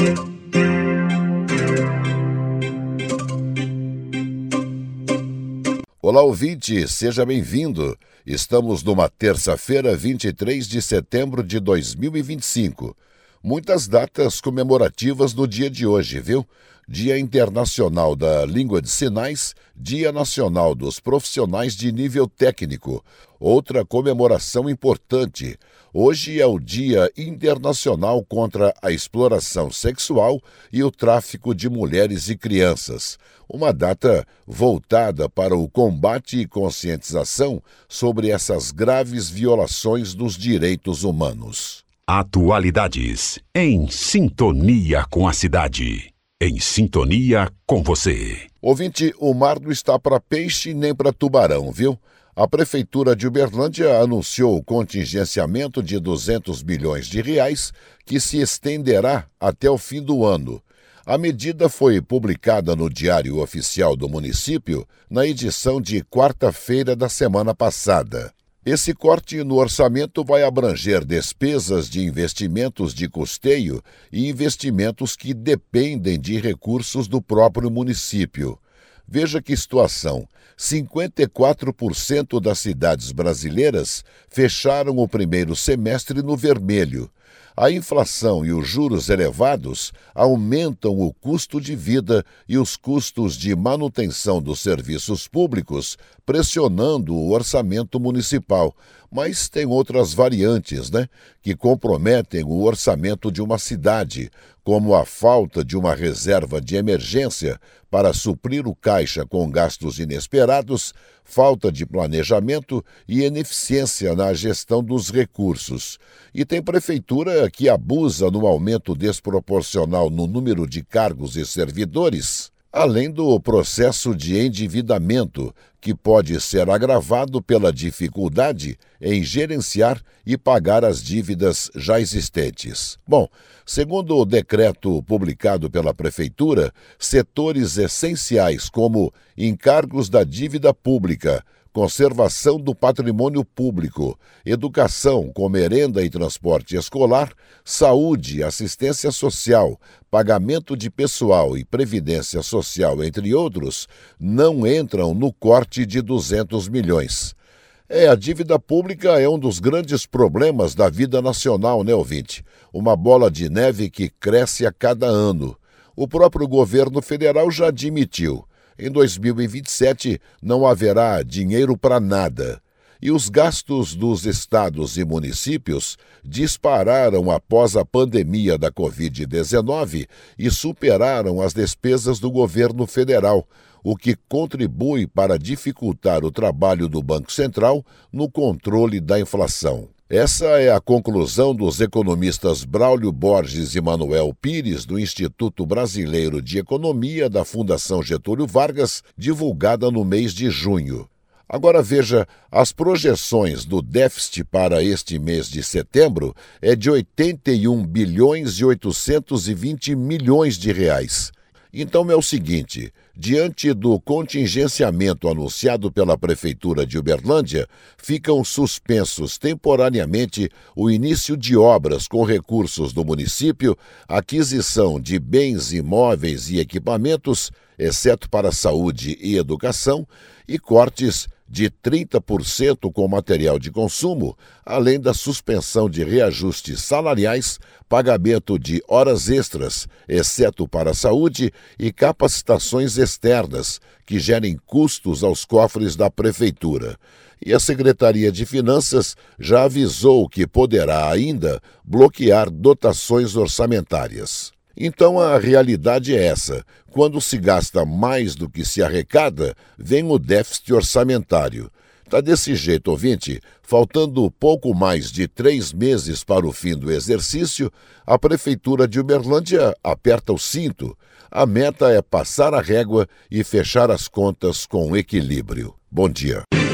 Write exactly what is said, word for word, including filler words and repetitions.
Olá, ouvinte, seja bem-vindo. Estamos numa terça-feira, vinte e três de setembro de dois mil e vinte e cinco. Muitas datas comemorativas no dia de hoje, viu? Dia Internacional da Língua de Sinais, Dia Nacional dos Profissionais de Nível Técnico. Outra comemoração importante. Hoje é o Dia Internacional contra a Exploração Sexual e o Tráfico de Mulheres e Crianças. Uma data voltada para o combate e conscientização sobre essas graves violações dos direitos humanos. Atualidades, em sintonia com a cidade. Em sintonia com você. Ouvinte, o mar não está para peixe nem para tubarão, viu? A Prefeitura de Uberlândia anunciou o contingenciamento de duzentos milhões de reais que se estenderá até o fim do ano. A medida foi publicada no Diário Oficial do município na edição de quarta-feira da semana passada. Esse corte no orçamento vai abranger despesas de investimentos de custeio e investimentos que dependem de recursos do próprio município. Veja que situação: cinquenta e quatro por cento das cidades brasileiras fecharam o primeiro semestre no vermelho. A inflação e os juros elevados aumentam o custo de vida e os custos de manutenção dos serviços públicos, pressionando o orçamento municipal. Mas tem outras variantes, né, que comprometem o orçamento de uma cidade, como a falta de uma reserva de emergência para suprir o caixa com gastos inesperados, falta de planejamento e ineficiência na gestão dos recursos. E tem prefeitura que abusa no aumento desproporcional no número de cargos e servidores, além do processo de endividamento, que pode ser agravado pela dificuldade em gerenciar e pagar as dívidas já existentes. Bom, segundo o decreto publicado pela Prefeitura, setores essenciais como encargos da dívida pública, conservação do patrimônio público, educação com merenda e transporte escolar, saúde, assistência social, pagamento de pessoal e previdência social, entre outros, não entram no corte de duzentos milhões. É, a dívida pública é um dos grandes problemas da vida nacional, né, ouvinte? Uma bola de neve que cresce a cada ano. O próprio governo federal já admitiu: em dois mil e vinte e sete não haverá dinheiro para nada. E os gastos dos estados e municípios dispararam após a pandemia da covid dezenove e superaram as despesas do governo federal, o que contribui para dificultar o trabalho do Banco Central no controle da inflação. Essa é a conclusão dos economistas Braulio Borges e Manuel Pires, do Instituto Brasileiro de Economia da Fundação Getúlio Vargas, divulgada no mês de junho. Agora veja, as projeções do déficit para este mês de setembro é de oitenta e um bilhões e oitocentos e vinte milhões de reais. Então é o seguinte: diante do contingenciamento anunciado pela Prefeitura de Uberlândia, ficam suspensos temporariamente o início de obras com recursos do município, aquisição de bens imóveis e equipamentos, exceto para saúde e educação, e cortes de trinta por cento com material de consumo, além da suspensão de reajustes salariais, pagamento de horas extras, exceto para a saúde, e capacitações externas, que gerem custos aos cofres da Prefeitura. E a Secretaria de Finanças já avisou que poderá ainda bloquear dotações orçamentárias. Então a realidade é essa: quando se gasta mais do que se arrecada, vem o déficit orçamentário. Está desse jeito, ouvinte, faltando pouco mais de três meses para o fim do exercício, a Prefeitura de Uberlândia aperta o cinto. A meta é passar a régua e fechar as contas com equilíbrio. Bom dia.